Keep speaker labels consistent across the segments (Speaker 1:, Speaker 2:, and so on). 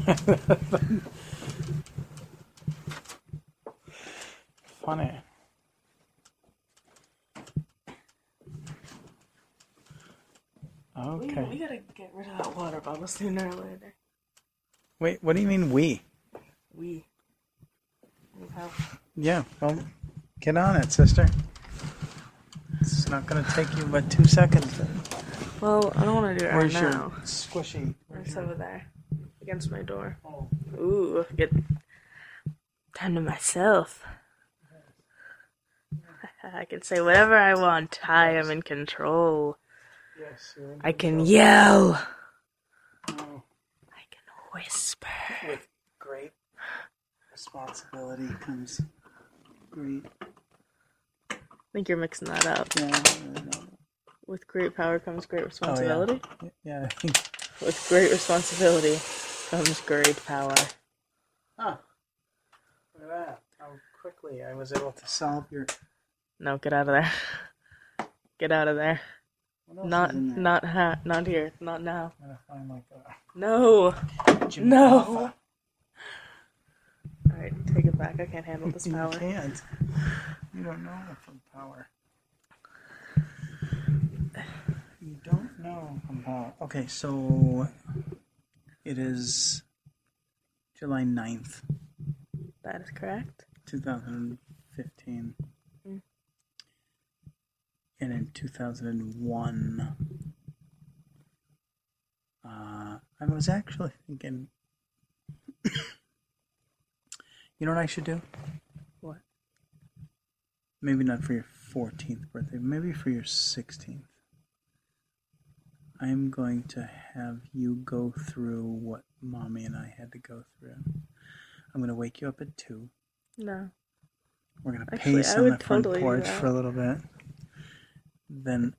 Speaker 1: Funny. Okay.
Speaker 2: We gotta get rid of that water bottle sooner or later.
Speaker 1: Wait, what do you mean we?
Speaker 2: We. Okay.
Speaker 1: Yeah, well, get on it, sister. It's not going to take you but 2 seconds.
Speaker 2: Well, I don't want to do it
Speaker 1: Where's
Speaker 2: right
Speaker 1: your
Speaker 2: now.
Speaker 1: squishy?
Speaker 2: It's over there. Against my door.
Speaker 1: Oh.
Speaker 2: Ooh, get time to myself. I can say whatever I want. I am in control.
Speaker 1: Yes, you're in
Speaker 2: I can
Speaker 1: control.
Speaker 2: yell.
Speaker 1: Oh,
Speaker 2: I can whisper.
Speaker 1: with great responsibility comes great.
Speaker 2: I think you're mixing that up.
Speaker 1: Yeah, I don't really know.
Speaker 2: With great power comes great responsibility.
Speaker 1: Oh, yeah, I think.
Speaker 2: With great responsibility comes great power.
Speaker 1: Huh. Look at that. How quickly I was able to solve your.
Speaker 2: No, get out of there. Get out of there.
Speaker 1: What else
Speaker 2: Not,
Speaker 1: is in there?
Speaker 2: not here. Not now.
Speaker 1: I'm gonna find like a.
Speaker 2: No.
Speaker 1: Jimmy
Speaker 2: No.
Speaker 1: Hoffa.
Speaker 2: Alright, take it back. I can't handle this
Speaker 1: You
Speaker 2: power.
Speaker 1: can't. You don't know from power. You don't know from power. Okay, so it is July 9th,
Speaker 2: That is correct.
Speaker 1: 2015.
Speaker 2: Mm.
Speaker 1: And in 2001, I was actually thinking, you know what I should do?
Speaker 2: What?
Speaker 1: Maybe not for your 14th birthday, maybe for your 16th. I'm going to have you go through what Mommy and I had to go through. I'm going to wake you up at 2.
Speaker 2: No.
Speaker 1: We're going to
Speaker 2: Actually,
Speaker 1: pace
Speaker 2: I
Speaker 1: on
Speaker 2: would
Speaker 1: the front
Speaker 2: totally do
Speaker 1: porch
Speaker 2: that.
Speaker 1: for a little bit. Then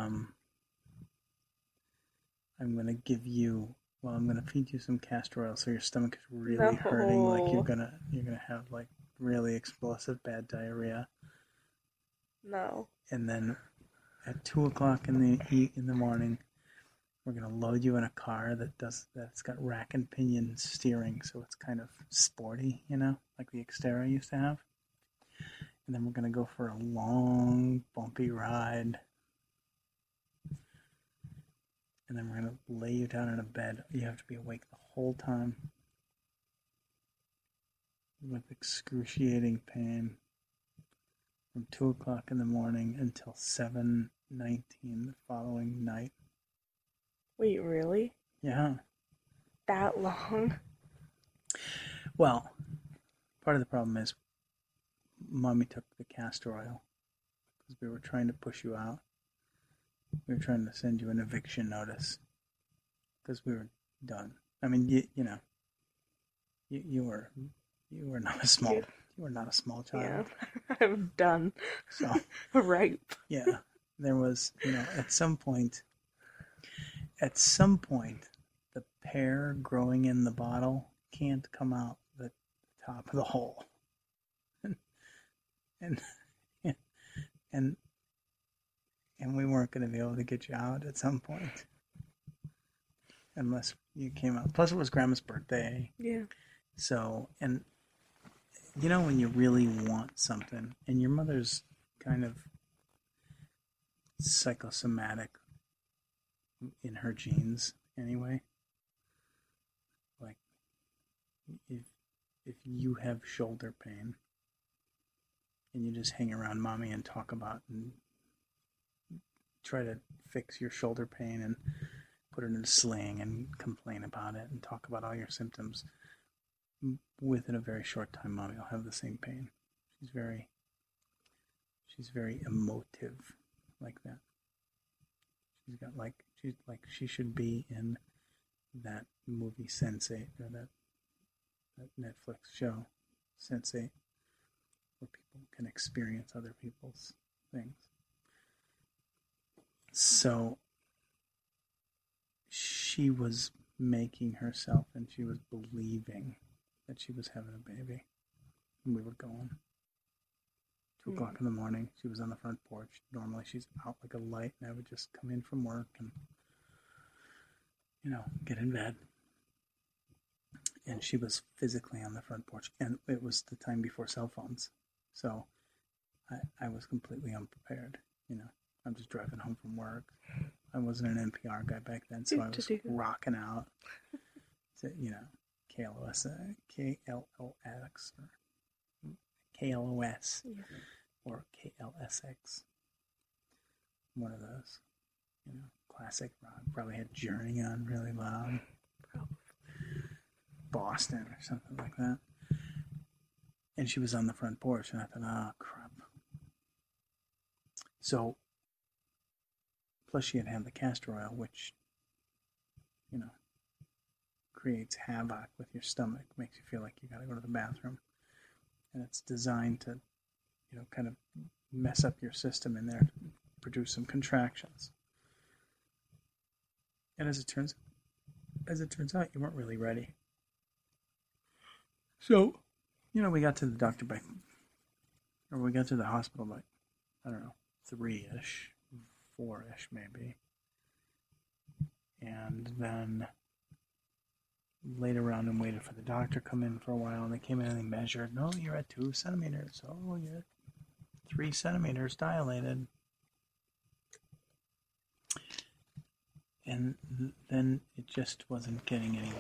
Speaker 1: I'm going to give you, well, I'm going to feed you some castor oil so your stomach is really hurting, like you're going to have like really explosive bad diarrhea.
Speaker 2: No.
Speaker 1: And then at 2 o'clock in the morning, we're going to load you in a car that's got rack and pinion steering, so it's kind of sporty, you know, like the Xterra used to have. And then we're going to go for a long, bumpy ride. And then we're going to lay you down in a bed. You have to be awake the whole time with excruciating pain from 2 o'clock in the morning until 7:19 the following night.
Speaker 2: Wait, really?
Speaker 1: Yeah.
Speaker 2: That long?
Speaker 1: Well, part of the problem is Mommy took the castor oil because we were trying to push you out. We were trying to send you an eviction notice because we were done. I mean, you know, you were not a small child.
Speaker 2: Yeah. I'm done.
Speaker 1: So
Speaker 2: Ripe.
Speaker 1: yeah, there was, you know, at some point, the pear growing in the bottle can't come out the top of the hole, and we weren't going to be able to get you out at some point unless you came out. Plus, it was Grandma's birthday.
Speaker 2: Yeah.
Speaker 1: So, and you know when you really want something, and your mother's kind of psychosomatic in her genes anyway. Like, if you have shoulder pain and you just hang around Mommy and talk about and try to fix your shoulder pain and put it in a sling and complain about it and talk about all your symptoms, within a very short time, Mommy will have the same pain. She's very emotive like that. She should be in that movie Sense8, or that Netflix show Sense8, where people can experience other people's things. So she was making herself, and she was believing that she was having a baby, and we were going. 2 o'clock in the morning, she was on the front porch. Normally she's out like a light, and I would just come in from work and, you know, get in bed. And she was physically on the front porch. And it was the time before cell phones. So I was completely unprepared. I'm just driving home from work. I wasn't an NPR guy back then, so I was rocking out. To, KLOS, KLOX, or KLOS, or KLSX. One of those, classic rock. Probably had Journey on really loud.
Speaker 2: Probably.
Speaker 1: Boston or something like that. And she was on the front porch, and I thought, oh, crap. So, plus she had the castor oil, which, creates havoc with your stomach, makes you feel like you got to go to the bathroom. And it's designed to, kind of mess up your system in there, to produce some contractions. And as it turns out, you weren't really ready. So, we got to the doctor we got to the hospital by, I don't know, 3-ish, 4-ish maybe. And then laid around and waited for the doctor to come in for a while, and they came in and they measured. No, you're at 2 centimeters. Oh, you're 3 centimeters dilated. And then it just wasn't getting any,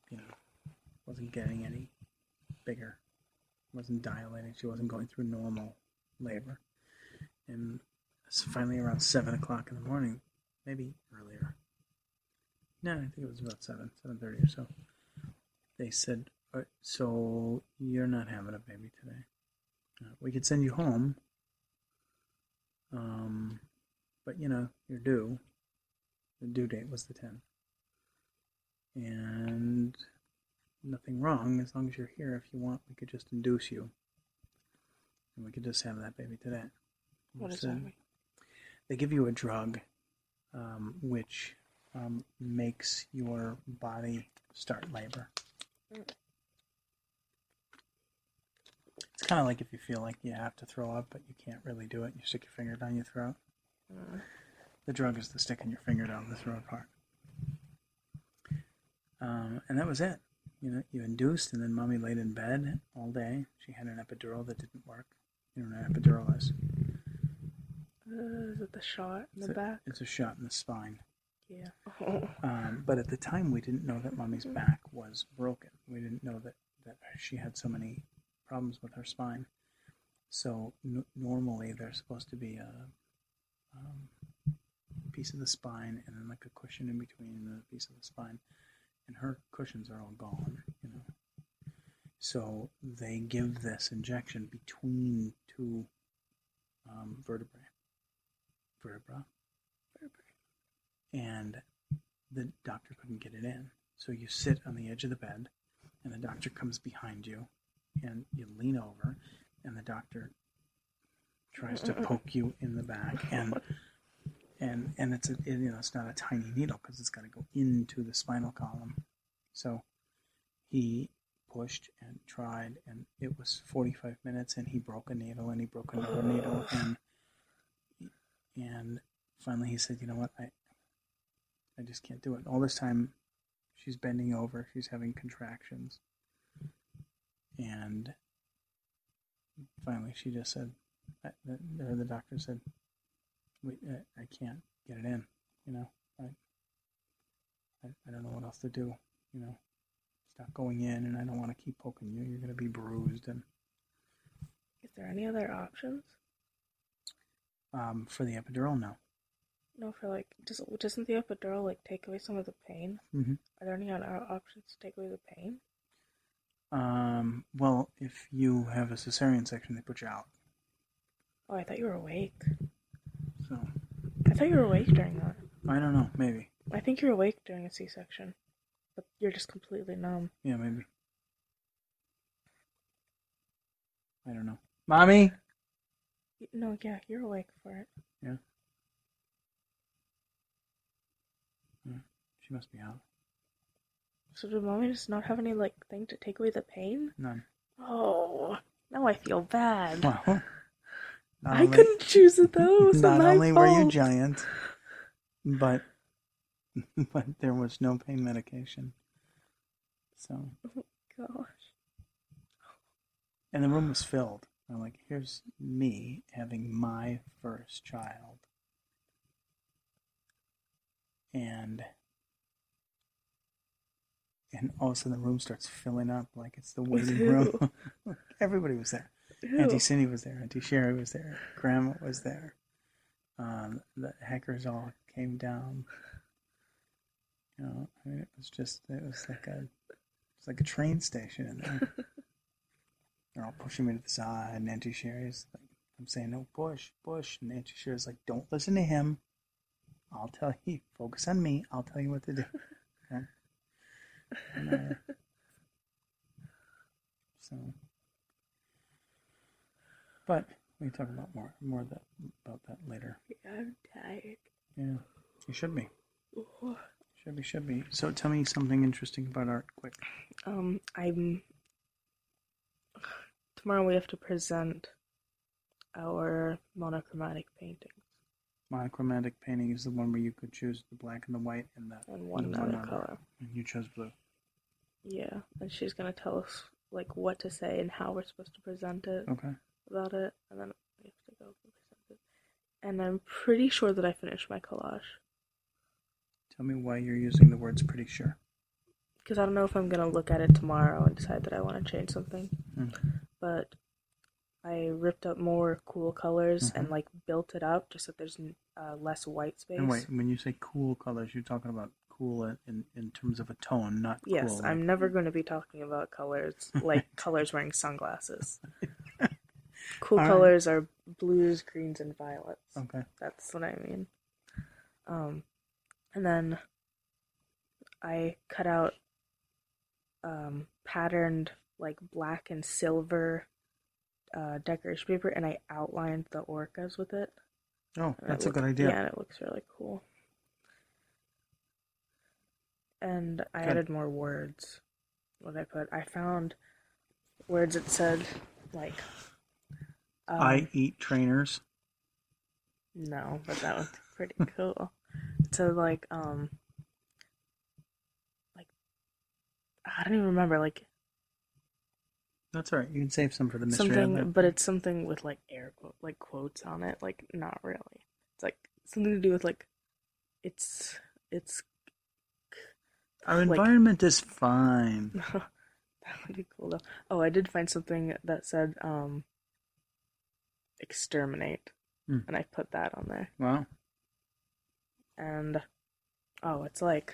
Speaker 1: bigger. It wasn't dilating. She wasn't going through normal labor. And finally around 7 o'clock in the morning, maybe earlier. No, I think it was about 7:30 or so. They said, so you're not having a baby today. We could send you home. But, you're due. The due date was the 10th. And nothing wrong. As long as you're here, if you want, we could just induce you. And we could just have that baby today.
Speaker 2: What does that mean?
Speaker 1: They give you a drug, which makes your body start labor. It's kind of like if you feel like you have to throw up, but you can't really do it. You stick your finger down your throat. The drug is the sticking your finger down the throat part. And that was it. You induced, and then Mommy laid in bed all day. She had an epidural that didn't work. You know what an epidural is?
Speaker 2: Is it the shot in the back?
Speaker 1: It's a shot in the spine.
Speaker 2: Yeah.
Speaker 1: But at the time, we didn't know that Mommy's back was broken. We didn't know that she had so many problems with her spine. So normally, there's supposed to be a piece of the spine and then like a cushion in between the piece of the spine. And her cushions are all gone, So they give this injection between two vertebrae. And the doctor couldn't get it in. So you sit on the edge of the bed, and the doctor comes behind you, and you lean over, and the doctor tries to poke you in the back, and it's it's not a tiny needle because it's got to go into the spinal column. So he pushed and tried, and it was 45 minutes, and he broke a needle, and he broke another needle, and finally he said, you know what, I just can't do it. All this time, she's bending over, she's having contractions, and finally she just said, the doctor said, wait, I can't get it in, I don't know what else to do, it's not going in, and I don't want to keep poking you, you're going to be bruised. And
Speaker 2: is there any other options?
Speaker 1: For the epidural, no.
Speaker 2: No, for doesn't the epidural take away some of the pain?
Speaker 1: Mm-hmm.
Speaker 2: Are there any other options to take away the pain?
Speaker 1: Well, if you have a cesarean section, they put you out.
Speaker 2: Oh, I thought you were awake.
Speaker 1: So.
Speaker 2: I thought you were awake during that.
Speaker 1: I don't know, maybe.
Speaker 2: I think you're awake during a C-section, but you're just completely numb.
Speaker 1: Yeah, maybe. I don't know. Mommy?
Speaker 2: No, yeah, you're awake for it.
Speaker 1: Yeah. She must be out.
Speaker 2: So did Mommy just not have any, thing to take away the pain?
Speaker 1: None.
Speaker 2: Oh, now I feel bad.
Speaker 1: Well,
Speaker 2: I couldn't choose it, though. It was
Speaker 1: not
Speaker 2: my
Speaker 1: only
Speaker 2: fault.
Speaker 1: were you giant, but there was no pain medication. So.
Speaker 2: gosh.
Speaker 1: And the room was filled. I'm like, here's me having my first child. And all of a sudden the room starts filling up like it's the waiting room. Everybody was there.
Speaker 2: Ew.
Speaker 1: Auntie Cindy was there. Auntie Sherry was there. Grandma was there. The hackers all came down. You know, I mean, it was like a train station in there. They're all pushing me to the side, and Auntie Sherry's like, I'm saying, no, push, push. And Auntie Sherry's like, don't listen to him. I'll tell you, focus on me. I'll tell you what to do. Okay? And, but we can talk about more about that later.
Speaker 2: Yeah, I'm tired.
Speaker 1: Yeah, you should be. Should be. So tell me something interesting about art, quick.
Speaker 2: Tomorrow we have to present our monochromatic paintings.
Speaker 1: Monochromatic painting is the one where you could choose the black and the white and
Speaker 2: one other color.
Speaker 1: And you chose blue.
Speaker 2: Yeah, and she's gonna tell us like what to say and how we're supposed to present it.
Speaker 1: Okay.
Speaker 2: About it, and then we have to go present it. And I'm pretty sure that I finished my collage.
Speaker 1: Tell me why you're using the words "pretty sure."
Speaker 2: Because I don't know if I'm gonna look at it tomorrow and decide that I want to change something. But I ripped up more cool colors and like built it up just so there's less white space.
Speaker 1: And wait, when you say cool colors, you're talking about cool in terms of a tone, not cool.
Speaker 2: Yes, I'm never going to be talking about colors like colors wearing sunglasses. Cool colors are blues, greens, and violets.
Speaker 1: Okay.
Speaker 2: That's what I mean. And then I cut out patterned like black and silver decoration paper, and I outlined the orcas with it.
Speaker 1: Oh, that's a good idea.
Speaker 2: Yeah, and it looks really cool. And I added more words. What I put? I found words that said, like...
Speaker 1: I eat trainers.
Speaker 2: No, but that was pretty cool. It said, like, I don't even remember, like...
Speaker 1: That's all right. You can save some for the mystery
Speaker 2: something,
Speaker 1: of it.
Speaker 2: But it's something with, like, quotes on it. Like, not really. It's, like, something to do with, like, it's...
Speaker 1: Our environment is fine.
Speaker 2: That would be cool, though. Oh, I did find something that said, exterminate. And I put that on there.
Speaker 1: Wow.
Speaker 2: And, it's like,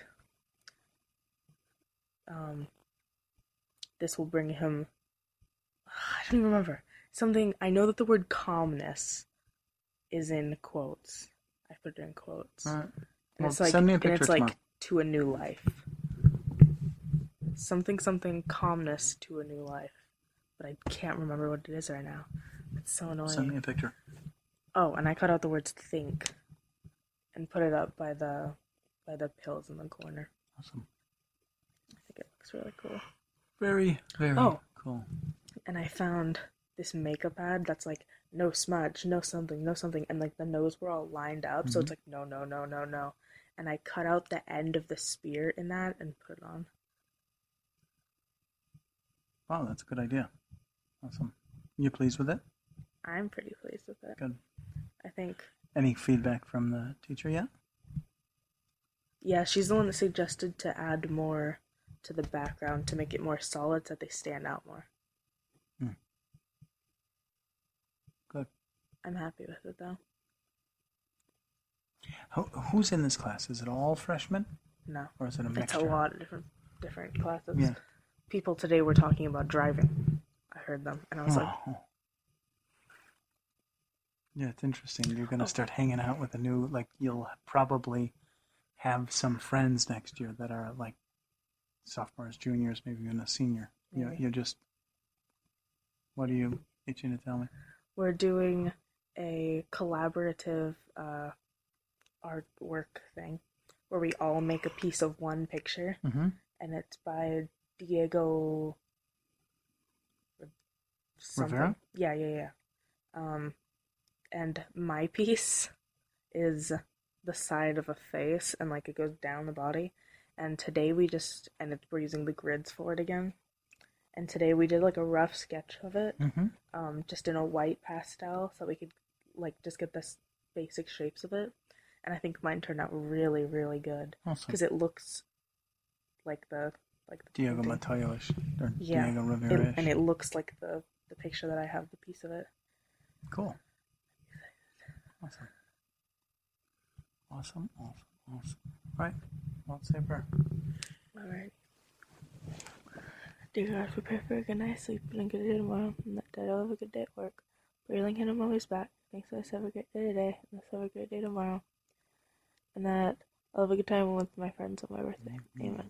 Speaker 2: this will bring him, I don't even remember. Something, I know that the word calmness is in quotes. I put it in quotes.
Speaker 1: All right.
Speaker 2: And it's like,
Speaker 1: send me a picture tomorrow.
Speaker 2: To a new life. Something calmness to a new life. But I can't remember what it is right now. It's so annoying.
Speaker 1: Send me a picture.
Speaker 2: Oh, and I cut out the words think and put it up by the pills in the corner.
Speaker 1: Awesome.
Speaker 2: I think it looks really cool.
Speaker 1: Very, very cool.
Speaker 2: And I found this makeup ad that's like, no smudge, no something, and like the nose were all lined up, so it's like, no. And I cut out the end of the spear in that and put it on.
Speaker 1: Wow, that's a good idea. Awesome. You pleased with it?
Speaker 2: I'm pretty pleased with it.
Speaker 1: Good.
Speaker 2: I think.
Speaker 1: Any feedback from the teacher yet?
Speaker 2: Yeah, she's the one that suggested to add more to the background to make it more solid so that they stand out more.
Speaker 1: Good.
Speaker 2: I'm happy with it, though.
Speaker 1: Who's in this class? Is it all freshmen?
Speaker 2: No.
Speaker 1: Or is it a mixture?
Speaker 2: It's a lot of different classes.
Speaker 1: Yeah.
Speaker 2: People today were talking about driving. I heard them, and I was like...
Speaker 1: Yeah, it's interesting. You're going to start hanging out with you'll probably have some friends next year that are like sophomores, juniors, maybe even a senior. You just... What are you itching to tell me?
Speaker 2: We're doing a collaborative artwork thing where we all make a piece of one picture, and it's by Diego
Speaker 1: Rivera?
Speaker 2: Yeah. And my piece is the side of a face, and it goes down the body. And today we're using the grids for it again. And today we did like a rough sketch of it,
Speaker 1: Mm-hmm.
Speaker 2: just in a white pastel, so we could like just get the basic shapes of it. And I think mine turned out really, really good
Speaker 1: Awesome.
Speaker 2: because it looks like the
Speaker 1: Diego
Speaker 2: painting.
Speaker 1: Mateo-ish, or
Speaker 2: Yeah,
Speaker 1: Diego Rivera-ish.
Speaker 2: and it looks like the picture that I have, the piece of it.
Speaker 1: Cool. Awesome. Awesome. Right. Well, say a prayer.
Speaker 2: Alright. Dear God, prepare for a good night's sleep and a good day tomorrow, and that I'll have a good day at work. Railing him, I'm always back. Thanks, let's have a great day today, and let's have a great day tomorrow. And that I'll have a good time with my friends on my birthday. Amen.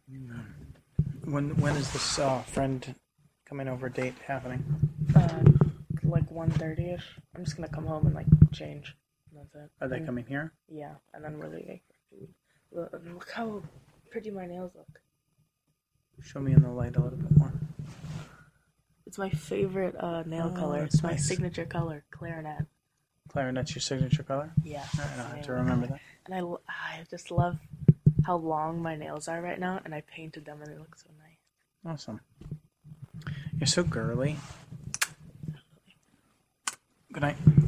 Speaker 1: When is this friend coming over date happening?
Speaker 2: Like 1:30ish. I'm just gonna come home and like change. And that's it.
Speaker 1: Are they coming here?
Speaker 2: Yeah, and then we're leaving for food. Look how pretty my nails look.
Speaker 1: Show me in the light a little bit more.
Speaker 2: It's my favorite nail
Speaker 1: Oh,
Speaker 2: color.
Speaker 1: that's
Speaker 2: It's my
Speaker 1: nice.
Speaker 2: signature color, clarinet.
Speaker 1: Clarinet's your signature color?
Speaker 2: Yeah.
Speaker 1: All right, I'll have
Speaker 2: Nail
Speaker 1: to remember
Speaker 2: color.
Speaker 1: that.
Speaker 2: And I just love how long my nails are right now, and I painted them, and they look so nice.
Speaker 1: Awesome. You're so girly. Good night.